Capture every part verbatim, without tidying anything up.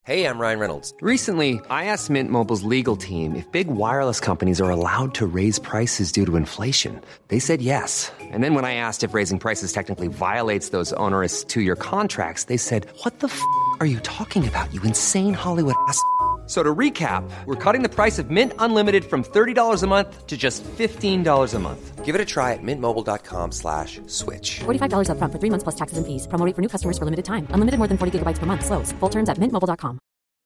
Hey, I'm Ryan Reynolds. Recently, I asked Mint Mobile's legal team if big wireless companies are allowed to raise prices due to inflation. They said yes. And then when I asked if raising prices technically violates those onerous two-year contracts, they said, what the f*** are you talking about, you insane Hollywood ass f- So to recap, we're cutting the price of Mint Unlimited from thirty dollars a month to just fifteen dollars a month. Give it a try at mintmobile.com slash switch. forty-five dollars up front for three months plus taxes and fees. Promo rate for new customers for limited time. Unlimited more than forty gigabytes per month. Slows full terms at mint mobile dot com.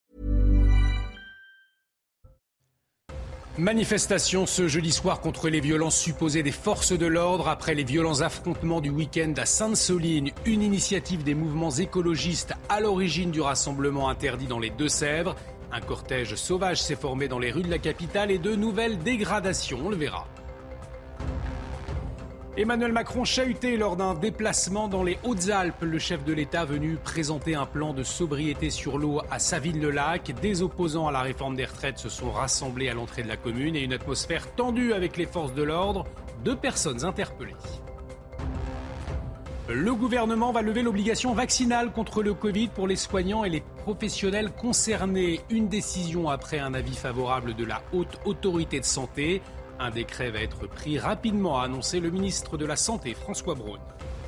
Manifestation ce jeudi soir contre les violences supposées des forces de l'ordre après les violents affrontements du week-end à Sainte-Soline. Une initiative des mouvements écologistes à l'origine du rassemblement interdit dans les Deux-Sèvres. Un cortège sauvage s'est formé dans les rues de la capitale et de nouvelles dégradations, on le verra. Emmanuel Macron chahuté lors d'un déplacement dans les Hautes-Alpes. Le chef de l'État venu présenter un plan de sobriété sur l'eau à Savines-le-Lac. Des opposants à la réforme des retraites se sont rassemblés à l'entrée de la commune et une atmosphère tendue avec les forces de l'ordre. Deux personnes interpellées. Le gouvernement va lever l'obligation vaccinale contre le Covid pour les soignants et les professionnels concernés. Une décision après un avis favorable de la Haute Autorité de Santé. Un décret va être pris rapidement, a annoncé le ministre de la Santé, François Braun.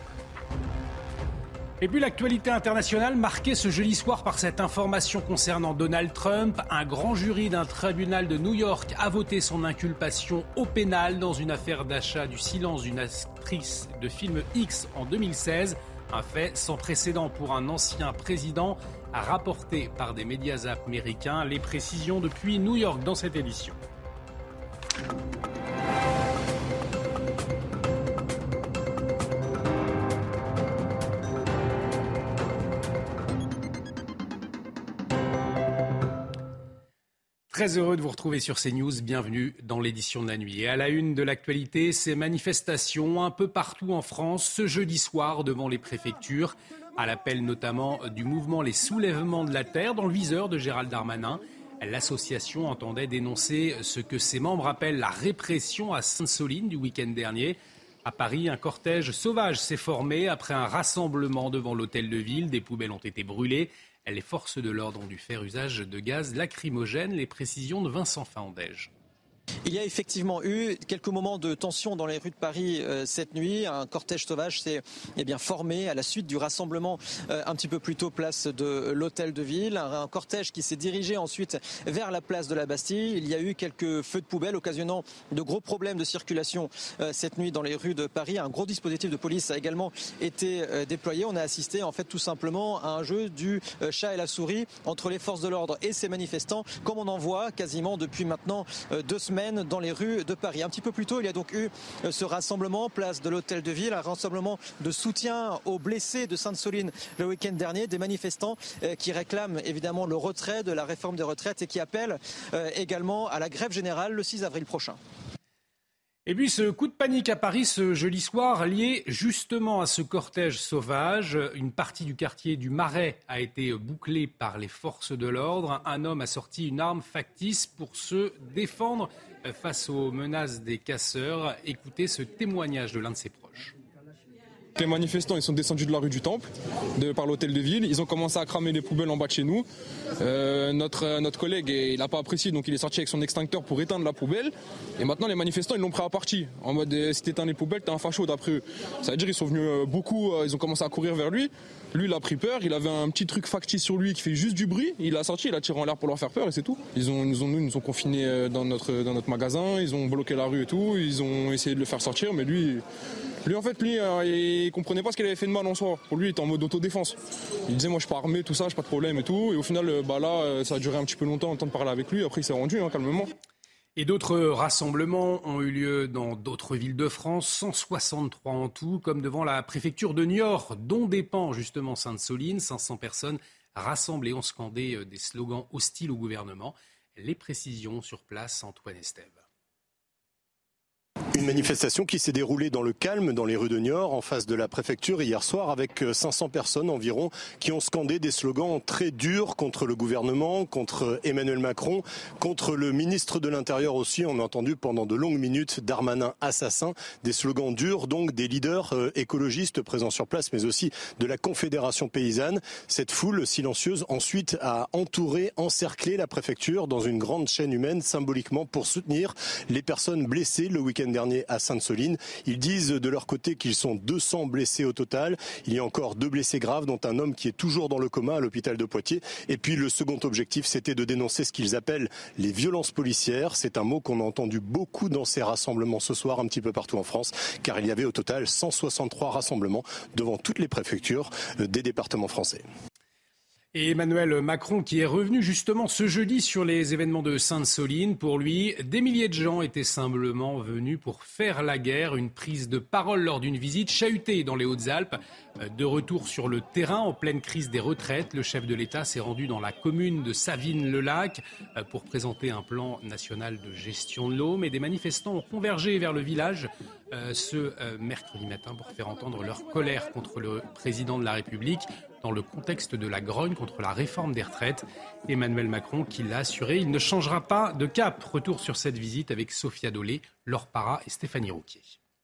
Et puis l'actualité internationale marquée ce jeudi soir par cette information concernant Donald Trump. Un grand jury d'un tribunal de New York a voté son inculpation au pénal dans une affaire d'achat du silence d'une actrice de film X en deux mille seize. Un fait sans précédent pour un ancien président, rapporté par des médias américains. Les précisions depuis New York dans cette édition. Très heureux de vous retrouver sur CNews, bienvenue dans l'édition de la nuit. Et à la une de l'actualité, ces manifestations un peu partout en France ce jeudi soir devant les préfectures, à l'appel notamment du mouvement Les Soulèvements de la Terre dans le viseur de Gérald Darmanin. L'association entendait dénoncer ce que ses membres appellent la répression à Sainte-Soline du week-end dernier. À Paris, un cortège sauvage s'est formé après un rassemblement devant l'hôtel de ville. Des poubelles ont été brûlées. Les forces de l'ordre ont dû faire usage de gaz lacrymogène. Les précisions de Vincent Fahandège. Il y a effectivement eu quelques moments de tension dans les rues de Paris euh, cette nuit. Un cortège sauvage s'est eh bien, formé à la suite du rassemblement euh, un petit peu plus tôt place de l'hôtel de ville. Un, un cortège qui s'est dirigé ensuite vers la place de la Bastille. Il y a eu quelques feux de poubelle occasionnant de gros problèmes de circulation euh, cette nuit dans les rues de Paris. Un gros dispositif de police a également été euh, déployé. On a assisté en fait tout simplement à un jeu du euh, chat et la souris entre les forces de l'ordre et ces manifestants, comme on en voit quasiment depuis maintenant euh, deux semaines dans les rues de Paris. Un petit peu plus tôt, il y a donc eu ce rassemblement, place de l'hôtel de ville, un rassemblement de soutien aux blessés de Sainte-Soline le week-end dernier, des manifestants qui réclament évidemment le retrait de la réforme des retraites et qui appellent également à la grève générale le six avril prochain. Et puis ce coup de panique à Paris ce jeudi soir lié justement à ce cortège sauvage. Une partie du quartier du Marais a été bouclée par les forces de l'ordre. Un homme a sorti une arme factice pour se défendre face aux menaces des casseurs. Écoutez ce témoignage de l'un de ses proches. Les manifestants ils sont descendus de la rue du Temple, de, par l'hôtel de ville. Ils ont commencé à cramer les poubelles en bas de chez nous. Euh, notre, notre collègue, il n'a pas apprécié, donc il est sorti avec son extincteur pour éteindre la poubelle. Et maintenant, les manifestants, ils l'ont pris à partie. En mode, si t'éteins les poubelles, t'es un facho d'après eux. Ça veut dire qu'ils sont venus euh, beaucoup, euh, ils ont commencé à courir vers lui. Lui, il a pris peur. Il avait un petit truc factice sur lui qui fait juste du bruit. Il a sorti, il a tiré en l'air pour leur faire peur et c'est tout. Ils ont, nous ont, nous, nous ont confinés dans notre, dans notre magasin. Ils ont bloqué la rue et tout. Ils ont essayé de le faire sortir, mais lui... Lui, en fait, lui, euh, il comprenait pas ce qu'il avait fait de mal en soi. Pour lui, il était en mode autodéfense. Il disait, moi, je suis pas armé, tout ça, j'ai pas de problème et tout. Et au final, euh, bah là, ça a duré un petit peu longtemps, le temps de parler avec lui. Après, il s'est rendu, hein, calmement. Et d'autres rassemblements ont eu lieu dans d'autres villes de France, cent soixante-trois en tout, comme devant la préfecture de Niort, dont dépend justement Sainte-Soline. cinq cents personnes rassemblées ont scandé des slogans hostiles au gouvernement. Les précisions sur place, Antoine Estève. Une manifestation qui s'est déroulée dans le calme, dans les rues de Niort, en face de la préfecture hier soir, avec cinq cents personnes environ qui ont scandé des slogans très durs contre le gouvernement, contre Emmanuel Macron, contre le ministre de l'Intérieur aussi. On a entendu pendant de longues minutes Darmanin assassin, des slogans durs, donc des leaders euh, écologistes présents sur place, mais aussi de la Confédération paysanne. Cette foule silencieuse ensuite a entouré, encerclé la préfecture dans une grande chaîne humaine symboliquement pour soutenir les personnes blessées le week-end dernier à Sainte-Soline. Ils disent de leur côté qu'ils sont deux cents blessés au total. Il y a encore deux blessés graves, dont un homme qui est toujours dans le coma à l'hôpital de Poitiers. Et puis le second objectif, c'était de dénoncer ce qu'ils appellent les violences policières. C'est un mot qu'on a entendu beaucoup dans ces rassemblements ce soir, un petit peu partout en France, car il y avait au total cent soixante-trois rassemblements devant toutes les préfectures des départements français. Et Emmanuel Macron qui est revenu justement ce jeudi sur les événements de Sainte-Soline. Pour lui, des milliers de gens étaient simplement venus pour faire la guerre. Une prise de parole lors d'une visite chahutée dans les Hautes-Alpes. De retour sur le terrain en pleine crise des retraites, le chef de l'État s'est rendu dans la commune de Savines-le-Lac pour présenter un plan national de gestion de l'eau. Mais des manifestants ont convergé vers le village ce mercredi matin pour faire entendre leur colère contre le président de la République dans le contexte de la grogne contre la réforme des retraites. Emmanuel Macron qui l'a assuré, il ne changera pas de cap. Retour sur cette visite avec Sophia Dolé, Laure Parra et Stéphanie Rouquier.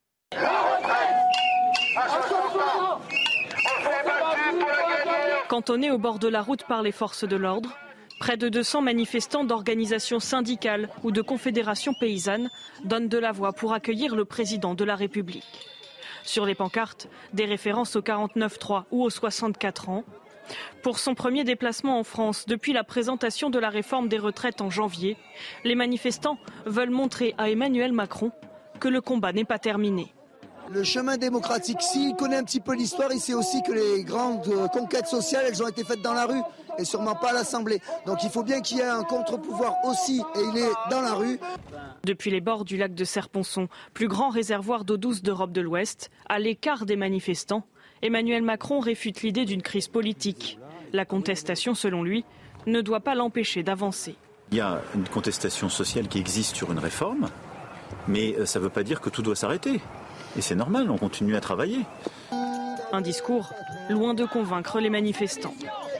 Cantonnés au bord de la route par les forces de l'ordre, près de deux cents manifestants d'organisations syndicales ou de confédérations paysannes donnent de la voix pour accueillir le président de la République. Sur les pancartes, des références au quarante-neuf trois ou aux soixante-quatre ans. Pour son premier déplacement en France depuis la présentation de la réforme des retraites en janvier, les manifestants veulent montrer à Emmanuel Macron que le combat n'est pas terminé. Le chemin démocratique, s'il connaît un petit peu l'histoire, il sait aussi que les grandes conquêtes sociales, elles ont été faites dans la rue et sûrement pas à l'Assemblée. Donc il faut bien qu'il y ait un contre-pouvoir aussi, et il est dans la rue. Depuis les bords du lac de Serponçon, plus grand réservoir d'eau douce d'Europe de l'Ouest, à l'écart des manifestants, Emmanuel Macron réfute l'idée d'une crise politique. La contestation, selon lui, ne doit pas l'empêcher d'avancer. Il y a une contestation sociale qui existe sur une réforme, mais ça ne veut pas dire que tout doit s'arrêter. Et c'est normal, on continue à travailler. Un discours loin de convaincre les manifestants.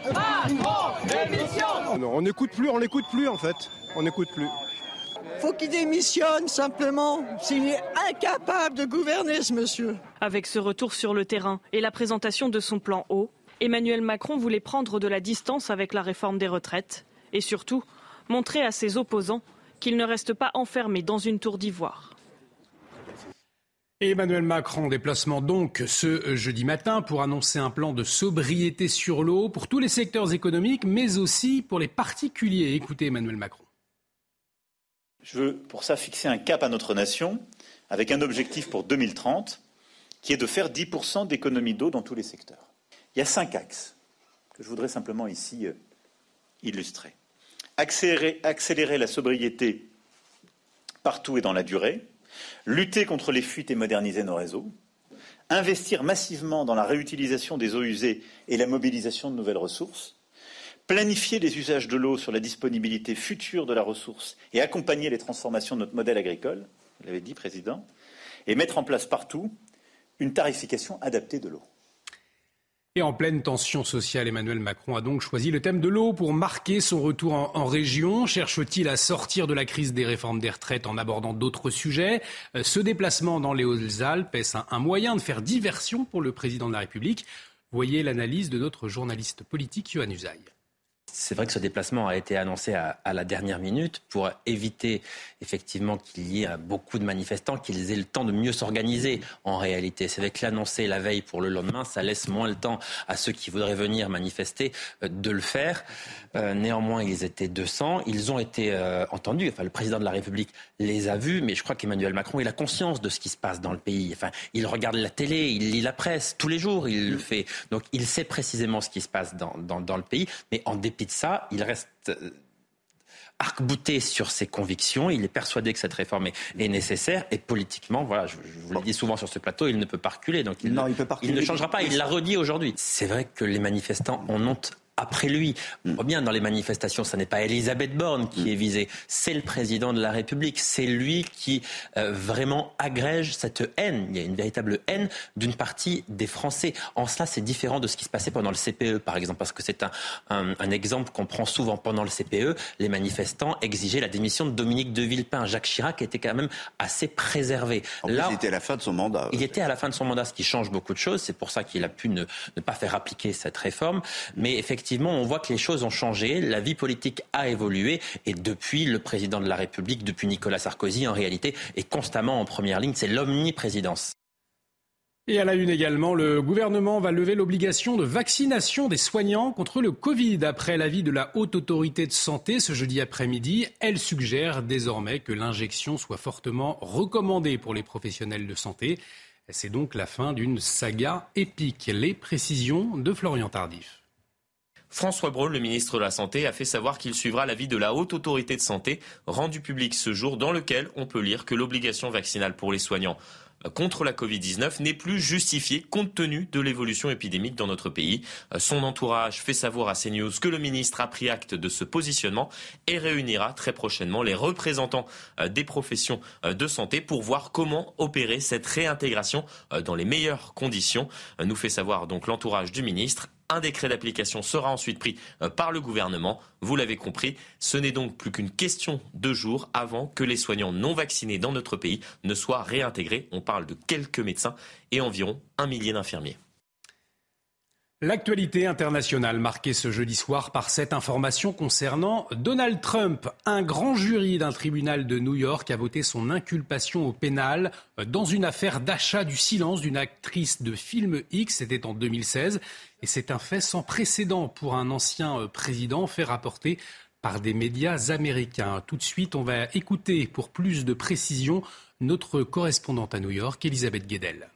On n'écoute plus, on n'écoute plus en fait. On n'écoute plus. Faut qu'il démissionne simplement. S'il est incapable de gouverner, ce monsieur. Avec ce retour sur le terrain et la présentation de son plan eau, Emmanuel Macron voulait prendre de la distance avec la réforme des retraites et surtout montrer à ses opposants qu'il ne reste pas enfermé dans une tour d'ivoire. Et Emmanuel Macron, déplacement donc ce jeudi matin pour annoncer un plan de sobriété sur l'eau pour tous les secteurs économiques, mais aussi pour les particuliers. Écoutez Emmanuel Macron. Je veux pour ça fixer un cap à notre nation avec un objectif pour deux mille trente qui est de faire dix pour cent d'économie d'eau dans tous les secteurs. Il y a cinq axes que je voudrais simplement ici illustrer. Accélérer, accélérer la sobriété partout et dans la durée. Lutter contre les fuites et moderniser nos réseaux, investir massivement dans la réutilisation des eaux usées et la mobilisation de nouvelles ressources, planifier les usages de l'eau sur la disponibilité future de la ressource et accompagner les transformations de notre modèle agricole, vous l'avez dit, Président, et mettre en place partout une tarification adaptée de l'eau. Et en pleine tension sociale, Emmanuel Macron a donc choisi le thème de l'eau pour marquer son retour en, en région. Cherche-t-il à sortir de la crise des réformes des retraites en abordant d'autres sujets ? Ce déplacement dans les Hautes-Alpes, est-ce un, un moyen de faire diversion pour le président de la République ? Voyez l'analyse de notre journaliste politique, Yohann Usaï. C'est vrai que ce déplacement a été annoncé à, à la dernière minute pour éviter effectivement qu'il y ait beaucoup de manifestants, qu'ils aient le temps de mieux s'organiser en réalité. C'est vrai que l'annoncer la veille pour le lendemain, ça laisse moins le temps à ceux qui voudraient venir manifester euh, de le faire. Euh, néanmoins, ils étaient deux cents, ils ont été euh, entendus. Enfin, le président de la République les a vus, mais je crois qu'Emmanuel Macron, il a conscience de ce qui se passe dans le pays. Enfin, il regarde la télé, il lit la presse, tous les jours il le fait. Donc il sait précisément ce qui se passe dans, dans, dans le pays, mais en dépit de ça, il reste euh, arc-bouté sur ses convictions. Il est persuadé que cette réforme est, est nécessaire et politiquement, voilà, je, je vous le dis souvent sur ce plateau, il ne peut pas reculer. Donc il, non, ne, il, peut pas reculer. il ne changera pas. Il l'a redit aujourd'hui. C'est vrai que les manifestants en ont après lui. On voit bien dans les manifestations, ce n'est pas Elisabeth Borne qui est visée, c'est le président de la République. C'est lui qui euh, vraiment agrège cette haine. Il y a une véritable haine d'une partie des Français. En cela, c'est différent de ce qui se passait pendant le C P E, par exemple, parce que c'est un, un, un exemple qu'on prend souvent. Pendant le C P E, les manifestants exigeaient la démission de Dominique de Villepin. Jacques Chirac était quand même assez préservé. En Là, plus, il était à la fin de son mandat. Il était à la fin de son mandat, ce qui change beaucoup de choses. C'est pour ça qu'il a pu ne, ne pas faire appliquer cette réforme. Mais effectivement, Effectivement, on voit que les choses ont changé, la vie politique a évolué et depuis le président de la République, depuis Nicolas Sarkozy, en réalité, est constamment en première ligne. C'est l'omniprésidence. Et à la une également, le gouvernement va lever l'obligation de vaccination des soignants contre le Covid. Après l'avis de la Haute Autorité de Santé ce jeudi après-midi, elle suggère désormais que l'injection soit fortement recommandée pour les professionnels de santé. C'est donc la fin d'une saga épique. Les précisions de Florian Tardif. François Braun, le ministre de la Santé, a fait savoir qu'il suivra l'avis de la Haute Autorité de Santé rendu public ce jour, dans lequel on peut lire que l'obligation vaccinale pour les soignants contre la covid dix-neuf n'est plus justifiée compte tenu de l'évolution épidémique dans notre pays. Son entourage fait savoir à CNews que le ministre a pris acte de ce positionnement et réunira très prochainement les représentants des professions de santé pour voir comment opérer cette réintégration dans les meilleures conditions. Nous fait savoir donc l'entourage du ministre. Un décret d'application sera ensuite pris par le gouvernement. Vous l'avez compris, ce n'est donc plus qu'une question de jours avant que les soignants non vaccinés dans notre pays ne soient réintégrés. On parle de quelques médecins et environ un millier d'infirmiers. L'actualité internationale marquée ce jeudi soir par cette information concernant Donald Trump. Un grand jury d'un tribunal de New York a voté son inculpation au pénal dans une affaire d'achat du silence d'une actrice de film X. C'était en deux mille seize. Et c'est un fait sans précédent pour un ancien président, fait rapporter par des médias américains. Tout de suite, on va écouter pour plus de précision notre correspondante à New York, Elisabeth Guedel.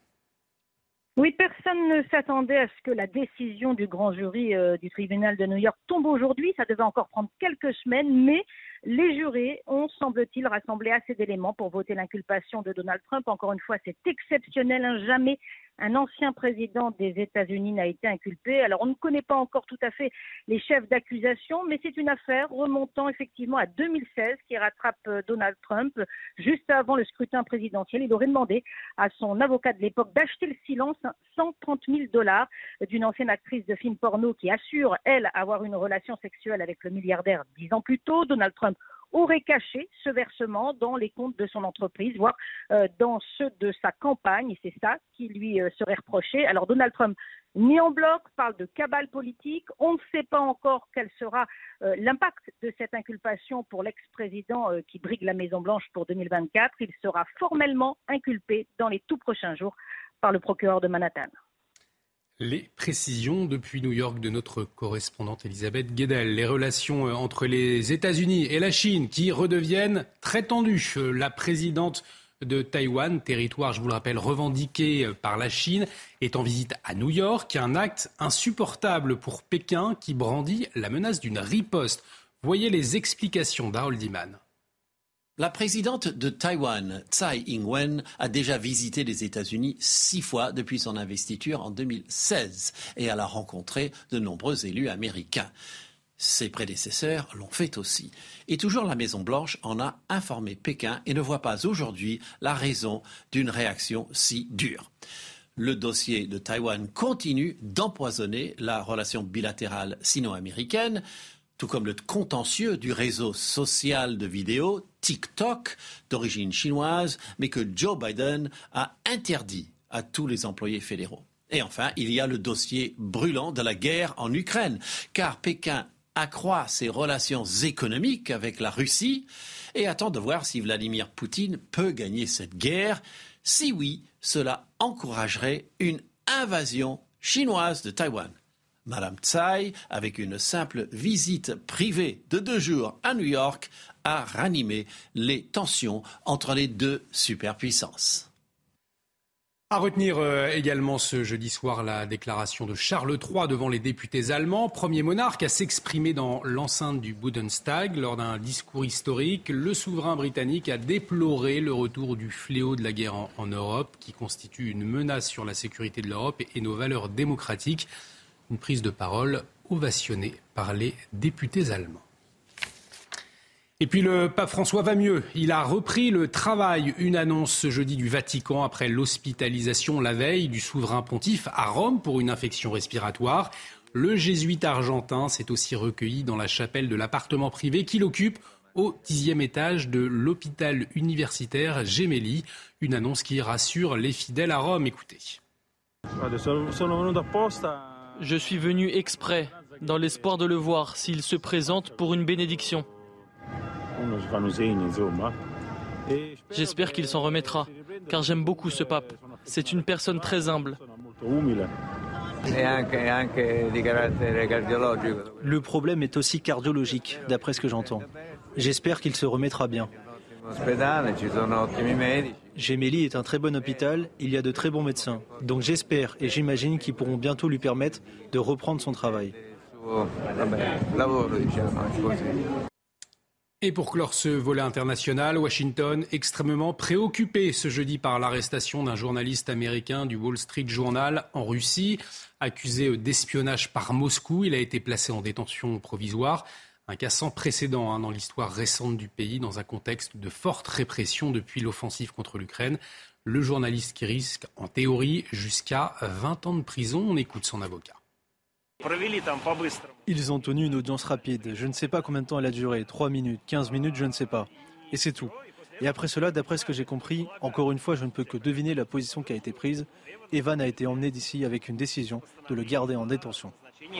Oui, personne ne s'attendait à ce que la décision du grand jury euh, du tribunal de New York tombe aujourd'hui. Ça devait encore prendre quelques semaines, mais les jurés ont, semble-t-il, rassemblé assez d'éléments pour voter l'inculpation de Donald Trump. Encore une fois, c'est exceptionnel, hein. Jamais un ancien président des États-Unis n'a été inculpé. Alors, on ne connaît pas encore tout à fait les chefs d'accusation, mais c'est une affaire remontant effectivement à deux mille seize qui rattrape Donald Trump. Juste avant le scrutin présidentiel, il aurait demandé à son avocat de l'époque d'acheter le silence, cent trente mille dollars, d'une ancienne actrice de film porno qui assure, elle, avoir une relation sexuelle avec le milliardaire dix ans plus tôt. Donald Trump aurait caché ce versement dans les comptes de son entreprise, voire euh, dans ceux de sa campagne, et c'est ça qui lui euh, serait reproché. Alors Donald Trump nie en bloc, parle de cabale politique. On ne sait pas encore quel sera euh, l'impact de cette inculpation pour l'ex-président euh, qui brigue la Maison-Blanche pour deux mille vingt-quatre. Il sera formellement inculpé dans les tout prochains jours par le procureur de Manhattan. Les précisions depuis New York de notre correspondante Elisabeth Guedel. Les relations entre les États-Unis et la Chine qui redeviennent très tendues. La présidente de Taïwan, territoire, je vous le rappelle, revendiqué par la Chine, est en visite à New York. Un acte insupportable pour Pékin qui brandit la menace d'une riposte. Voyez les explications d'Harold Iman. La présidente de Taïwan, Tsai Ing-wen, a déjà visité les États-Unis six fois depuis son investiture en deux mille seize et elle a rencontré de nombreux élus américains. Ses prédécesseurs l'ont fait aussi. Et toujours la Maison-Blanche en a informé Pékin et ne voit pas aujourd'hui la raison d'une réaction si dure. Le dossier de Taïwan continue d'empoisonner la relation bilatérale sino-américaine, tout comme le contentieux du réseau social de vidéos TikTok, d'origine chinoise, mais que Joe Biden a interdit à tous les employés fédéraux. Et enfin, il y a le dossier brûlant de la guerre en Ukraine, car Pékin accroît ses relations économiques avec la Russie et attend de voir si Vladimir Poutine peut gagner cette guerre. Si oui, cela encouragerait une invasion chinoise de Taïwan. Madame Tsai, avec une simple visite privée de deux jours à New York, a ranimé les tensions entre les deux superpuissances. À retenir euh, également ce jeudi soir la déclaration de Charles trois devant les députés allemands. Premier monarque à s'exprimer dans l'enceinte du Bundestag lors d'un discours historique. Le souverain britannique a déploré le retour du fléau de la guerre en, en Europe qui constitue une menace sur la sécurité de l'Europe et, et nos valeurs démocratiques. Une prise de parole ovationné par les députés allemands. Et puis le pape François va mieux. Il a repris le travail. Une annonce ce jeudi du Vatican après l'hospitalisation la veille du souverain pontife à Rome pour une infection respiratoire. Le jésuite argentin s'est aussi recueilli dans la chapelle de l'appartement privé qu'il occupe au dixième étage de l'hôpital universitaire Gemelli. Une annonce qui rassure les fidèles à Rome. Écoutez. Je suis venu exprès, dans l'espoir de le voir s'il se présente pour une bénédiction. J'espère qu'il s'en remettra, car j'aime beaucoup ce pape. C'est une personne très humble. Le problème est aussi cardiologique, d'après ce que j'entends. J'espère qu'il se remettra bien. Gemelli est un très bon hôpital, il y a de très bons médecins. Donc j'espère et j'imagine qu'ils pourront bientôt lui permettre de reprendre son travail. Et pour clore ce volet international, Washington extrêmement préoccupé ce jeudi par l'arrestation d'un journaliste américain du Wall Street Journal en Russie. Accusé d'espionnage par Moscou, il a été placé en détention provisoire. Un cas sans précédent hein, dans l'histoire récente du pays, dans un contexte de forte répression depuis l'offensive contre l'Ukraine. Le journaliste qui risque, en théorie, jusqu'à vingt ans de prison. On écoute son avocat. Ils ont tenu une audience rapide. Je ne sais pas combien de temps elle a duré. trois minutes, quinze minutes, je ne sais pas. Et c'est tout. Et après cela, d'après ce que j'ai compris, encore une fois, je ne peux que deviner la position qui a été prise. Evan a été emmené d'ici avec une décision de le garder en détention.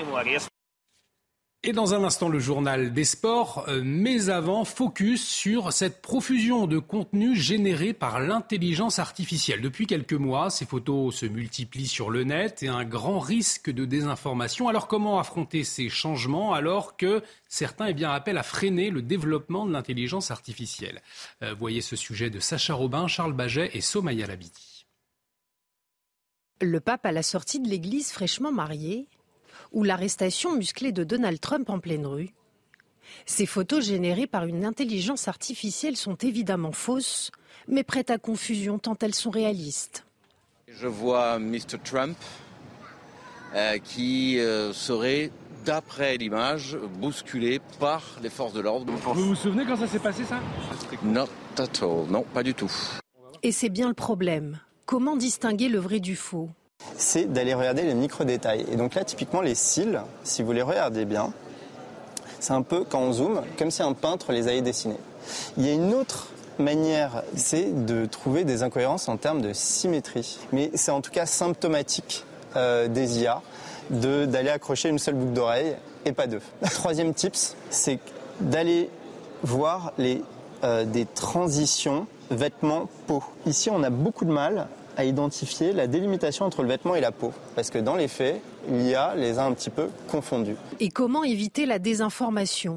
Et dans un instant, le journal des sports, mais avant, focus sur cette profusion de contenu généré par l'intelligence artificielle. Depuis quelques mois, ces photos se multiplient sur le net et un grand risque de désinformation. Alors comment affronter ces changements alors que certains eh bien, appellent à freiner le développement de l'intelligence artificielle ? euh, Voyez ce sujet de Sacha Robin, Charles Baget et Somaya Labidi. Le pape à la sortie de l'église fraîchement mariée, ou l'arrestation musclée de Donald Trump en pleine rue. Ces photos générées par une intelligence artificielle sont évidemment fausses, mais prêtes à confusion tant elles sont réalistes. Je vois mister Trump euh, qui euh, serait, d'après l'image, bousculé par les forces de l'ordre. Vous vous souvenez quand ça s'est passé, ça ? Not at all, non, pas du tout. Et c'est bien le problème. Comment distinguer le vrai du faux ? C'est d'aller regarder les micro-détails. Et donc là, typiquement, les cils, si vous les regardez bien, c'est un peu, quand on zoome, comme si un peintre les avait dessinés. Il y a une autre manière, c'est de trouver des incohérences en termes de symétrie. Mais c'est en tout cas symptomatique euh, des I A de, d'aller accrocher une seule boucle d'oreille et pas deux. Troisième tips, c'est d'aller voir les, euh, des transitions vêtements-peau. Ici, on a beaucoup de mal à identifier la délimitation entre le vêtement et la peau. Parce que dans les faits, l'I A les a un petit peu confondus. Et comment éviter la désinformation ?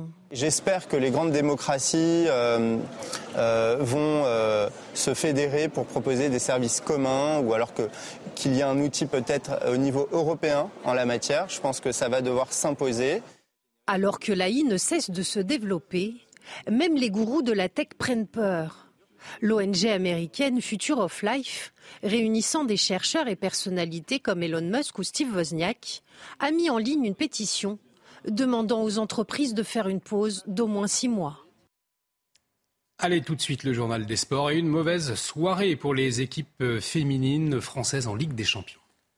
J'espère que les grandes démocraties euh, euh, vont euh, se fédérer pour proposer des services communs ou alors que, qu'il y ait un outil peut-être au niveau européen en la matière. Je pense que ça va devoir s'imposer. Alors que l'A I ne cesse de se développer, même les gourous de la tech prennent peur. L'O N G américaine Future of Life, réunissant des chercheurs et personnalités comme Elon Musk ou Steve Wozniak, a mis en ligne une pétition demandant aux entreprises de faire une pause d'au moins six mois. Allez, tout de suite, le journal des sports et une mauvaise soirée pour les équipes féminines françaises en Ligue des Champions.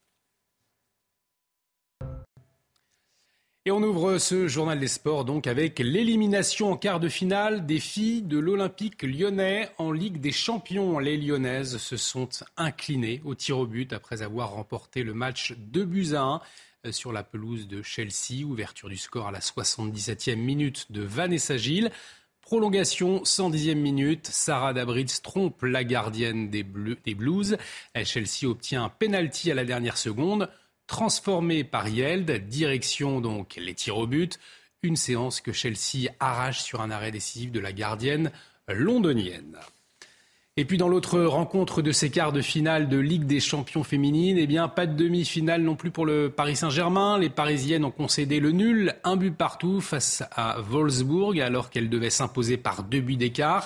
Et on ouvre ce journal des sports donc avec l'élimination en quart de finale des filles de l'Olympique lyonnais en Ligue des Champions. Les Lyonnaises se sont inclinées au tir au but après avoir remporté le match deux buts à un sur la pelouse de Chelsea. Ouverture du score à la soixante-dix-septième minute de Vanessa Gilles. Prolongation, cent dixième minute, Sarah Dabritz trompe la gardienne des, Bleus, des Blues. Chelsea obtient un pénalty à la dernière seconde. Transformé par Yeld, direction donc les tirs au but, une séance que Chelsea arrache sur un arrêt décisif de la gardienne londonienne. Et puis dans l'autre rencontre de ces quarts de finale de Ligue des Champions féminines, eh bien pas de demi-finale non plus pour le Paris Saint-Germain. Les Parisiennes ont concédé le nul, un but partout face à Wolfsburg alors qu'elles devaient s'imposer par deux buts d'écart.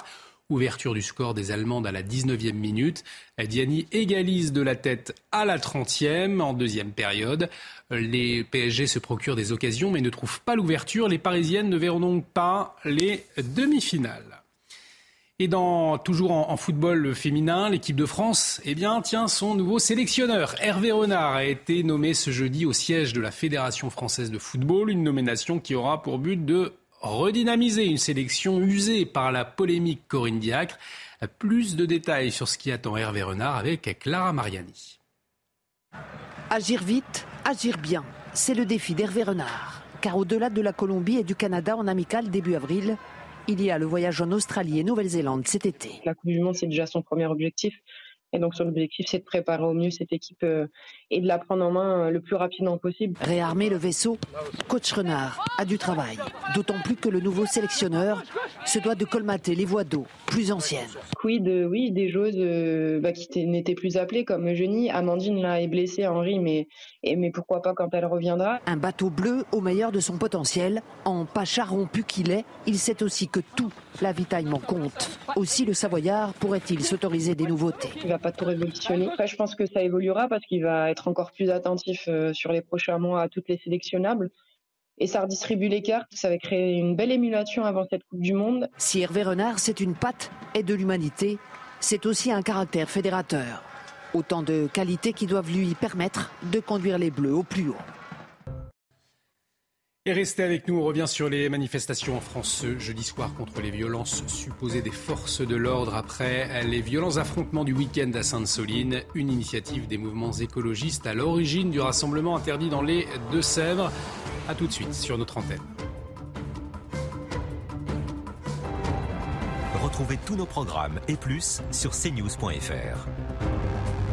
Ouverture du score des Allemandes à la dix-neuvième minute. Diani égalise de la tête à la trentième en deuxième période. Les P S G se procurent des occasions mais ne trouvent pas l'ouverture. Les Parisiennes ne verront donc pas les demi-finales. Et dans, toujours en, en football féminin, l'équipe de France eh bien, tient son nouveau sélectionneur. Hervé Renard a été nommé ce jeudi au siège de la Fédération française de football, une nomination qui aura pour but de redynamiser une sélection usée par la polémique Corinne Diacre. Plus de détails sur ce qui attend Hervé Renard avec Clara Mariani. Agir vite, agir bien, c'est le défi d'Hervé Renard. Car au-delà de la Colombie et du Canada en amical début avril, il y a le voyage en Australie et Nouvelle-Zélande cet été. La Coupe du Monde, c'est déjà son premier objectif. Et donc son objectif, c'est de préparer au mieux cette équipe euh, et de la prendre en main euh, le plus rapidement possible. Réarmer le vaisseau, coach Renard a du travail. D'autant plus que le nouveau sélectionneur se doit de colmater les voies d'eau plus anciennes. Quid, euh, oui, des joueuses euh, bah, qui n'étaient plus appelées comme Eugénie. Amandine là est blessée, Henri, mais, et, mais pourquoi pas quand elle reviendra. Un bateau bleu au meilleur de son potentiel. En pacha rompu qu'il est, il sait aussi que tout l'avitaillement compte. Aussi le Savoyard pourrait-il s'autoriser des nouveautés. Il va pas tout révolutionner. Après, je pense que ça évoluera parce qu'il va être encore plus attentif euh, sur les prochains mois à toutes les sélectionnables. Et ça redistribue les cartes, ça va créer une belle émulation avant cette Coupe du Monde. Si Hervé Renard, c'est une patte et de l'humanité, c'est aussi un caractère fédérateur. Autant de qualités qui doivent lui permettre de conduire les Bleus au plus haut. Et restez avec nous, on revient sur les manifestations en France ce jeudi soir contre les violences supposées des forces de l'ordre après les violents affrontements du week-end à Sainte-Soline. Une initiative des mouvements écologistes à l'origine du rassemblement interdit dans les Deux-Sèvres. A tout de suite sur notre antenne. Retrouvez tous nos programmes et plus sur c news point f r.